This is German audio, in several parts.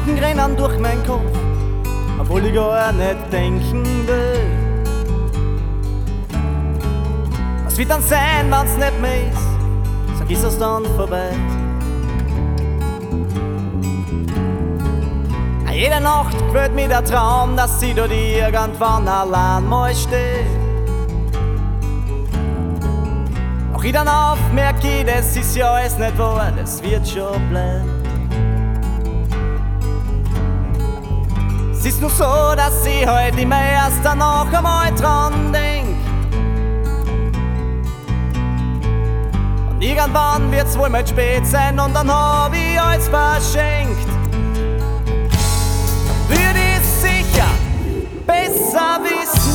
Gedanken rennen durch meinen Kopf, obwohl ich gar nicht denken will. Was wird dann sein, wenn's nicht mehr ist? Sag, ist es dann vorbei? Jede Nacht quält mir der Traum, dass sie dort irgendwann allein mal steht. Doch ich dann auf, merke ich, das ist ja alles nicht wahr, das wird schon bleiben. Es ist nur so, dass ich heute immer erst danach einmal dran denk. Und irgendwann wird's wohl mal spät sein und dann hab ich alles verschenkt. Würde ich sicher besser wissen.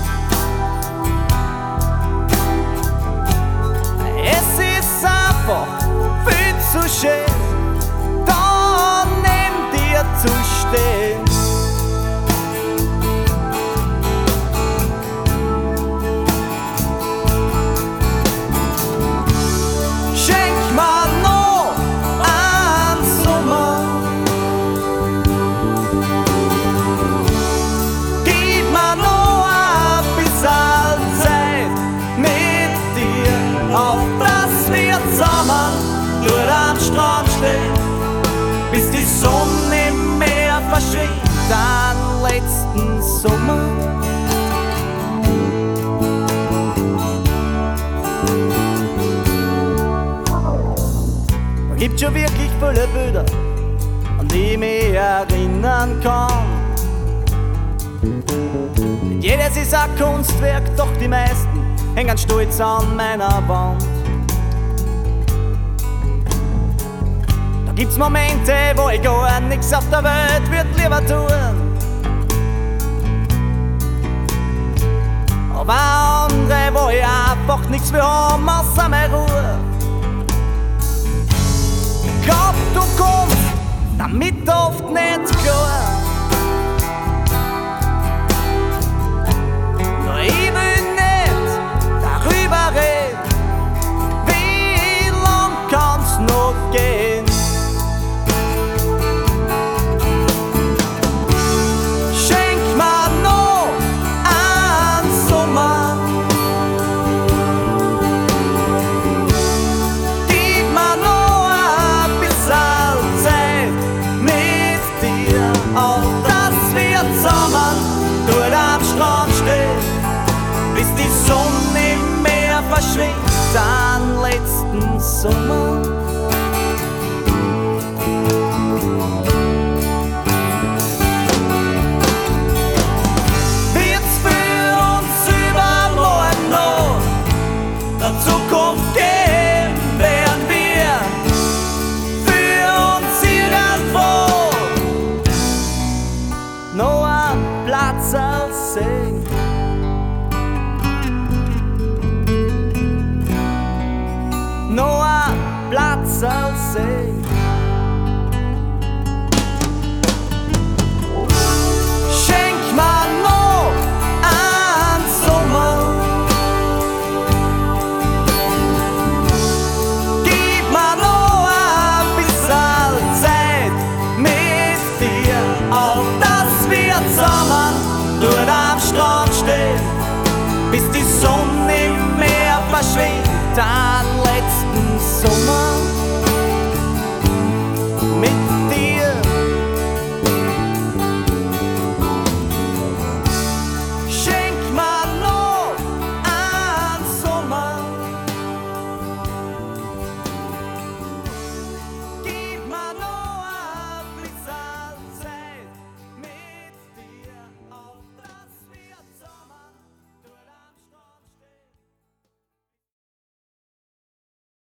Es ist einfach viel zu schön, da neben dir zu stehen. Schenk mir noch einen Sommer, gib mir noch ein bisschen Zeit mit dir, auf dass wir zusammen dort am Strand stehen, bis die Sonne im Meer verschwindet, den letzten Sommer. Da gibt's schon wirklich viele Bilder, an die ich mich erinnern kann. Jedes ist ein Kunstwerk, doch die meisten hängen stolz an meiner Wand. Da gibt's Momente, wo ich gar nichts auf der Welt würd lieber tun. Aber andere, wo ich einfach nichts mehr haben, außer mehr Ruhe. Ich glaub, du kommst damit oft nicht klar. Nur ich will nicht darüber reden, wie lang kann's noch gehen? Schenk mir noch einen Sommer, gib mir noch ein bisschen Zeit mit dir, auf dass wir zusammen dort am Strand stehen, bis die Sonne im Meer verschwindet, den letzten Sommer. Wird's für uns übermorgen noch der Zukunft geben, werden wir für uns irgendwo noch einen Platz als See. Noch ein Platz als See. Schenk mir noch einen Sommer, gib mir noch ein bisschen Zeit mit dir, auf dass wir zusammen dort am Strand stehen, bis die Sonne im Meer verschwindet, den letzten